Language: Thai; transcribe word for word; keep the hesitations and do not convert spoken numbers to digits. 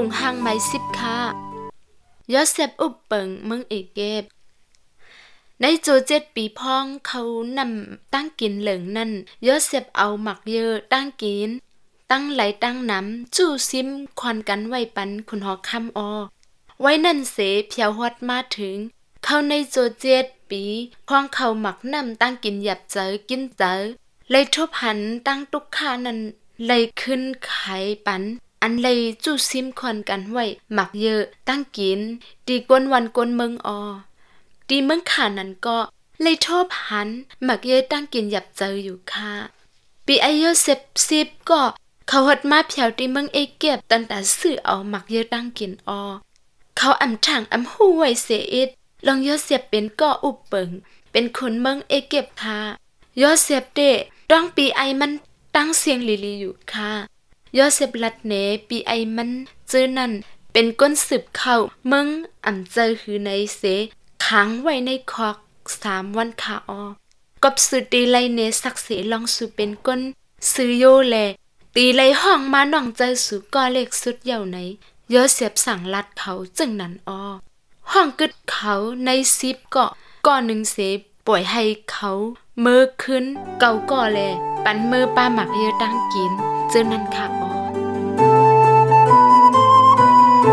ห่างไม้สิบค่ะยอเซฟอุบเปิงเมืองเอเกบในโจเจ็ดปีพ้องเขานำตั้งกินเหลิงนั่นยอเซฟเอาหมักเยอะตั้งกินตั้งไหลตั้งน้ำจู่ซิมควันกันไว้ปันคุณหอคำออไว้นั่นเสเพียวฮอดมาถึงเข้าในโจเจ็ดปีพ้องเขาหมักน้ำตั้งกินหยับเจอกินเจอเลยทบหันตั้งตุกข้านั้นเลยขึ้นไขปันอันเลยจู่ซิมควันกันไว้หมักเยอะตั้งกินดีกวนวันกวนเมืองออดีเมืองขานั้นก็เลยทบหันหมักเยอะตั้งกินหยับเจออยู่ค่ะปีอายุสิบสิบก็เขาหดมาเพียวที่เมืองเอเก็บตั้งแต่ซื้อเอาหมักเยอะตั้งกินออเขาอำถังอำหู้ไว้เสียอิดลองยอเสียบเป็นก็อุบเปิงเป็นคนเมืองเอเก็บค่ะยอเสียบเดต้องปีไอมันตั้งเสียงลีลีอยู่ค่ะยอเสียบลัดเนปีไอมันเจอนั่นเป็นก้นสืบเข้าเมืองอำเจอหือในเสค้างไว้ในคอกสามวันค่ะออกบสือตีไลเนสักเสลองสือเป็นก้นซื้อโยแลตีไลห้องมาหน่องใจสือก่อเล็กสุดเย่าไหนยอเสียบสั่งลัดเขาจึงนั้นออห้องกึดเขาในซิปเกาะก่อหนึ่งเสปล่อยให้เขาเมื่อขึ้นเก่าก่อแลปันเมื่อป้าหมักเยอะตั้งกินจึงนั้นค่ะออ